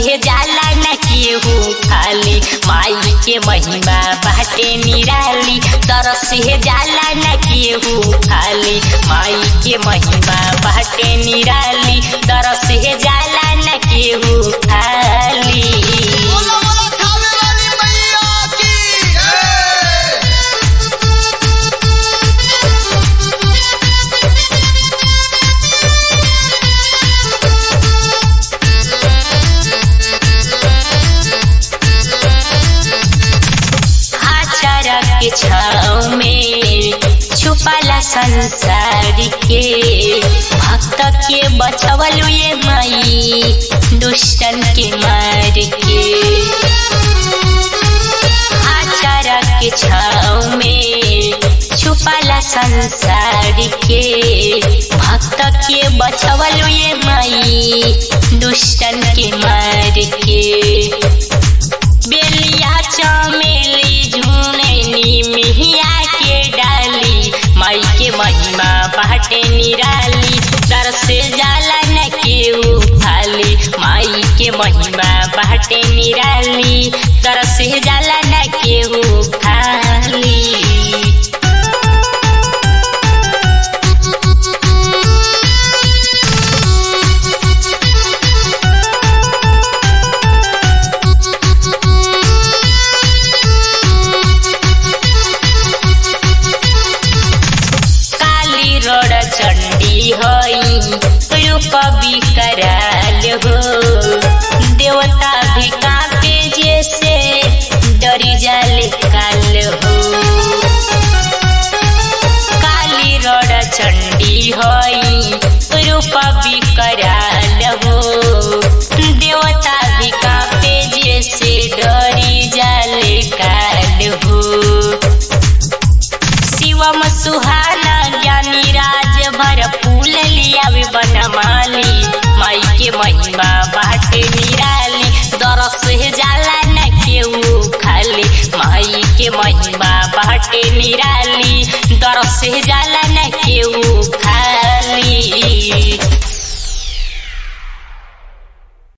से जाला न केहू खाली माई के महिमा बाटे निराली तरस से जाला न केहू खाली माई के महिमा बाटे निराली तरस से जाला न केहू खाली के छाँव में छुपाला संसार के भक्त के बचवलु ये माई दुष्टन के मार के आचारा के छाँव में छुपाला संसार के भक्त के बचवलु ये माई दुष्टन के मार के बेलिया चमेली झुनैनी मिहिया के डाली माई के महिमा बाटे निराली दर से जाला न केहू खाली माई के महिमा बाटे निराली दर से जाला न केहू खाली चंडी हई रूप विकराल हो देवता भी कांपे जैसे डरी जाले काल हो काली रोड चंडी हई रूप विकराल हो देवता भी कांपे जैसे डरी जाले काल हो शिवम सुहाना ज्ञानी राज भर फूल लियावे बनमाली माई के महिमा बाटे निराली दरस से जाला न केहू खाली माई के महिमा बाटे निराली दरस से जाला न केहू खाली।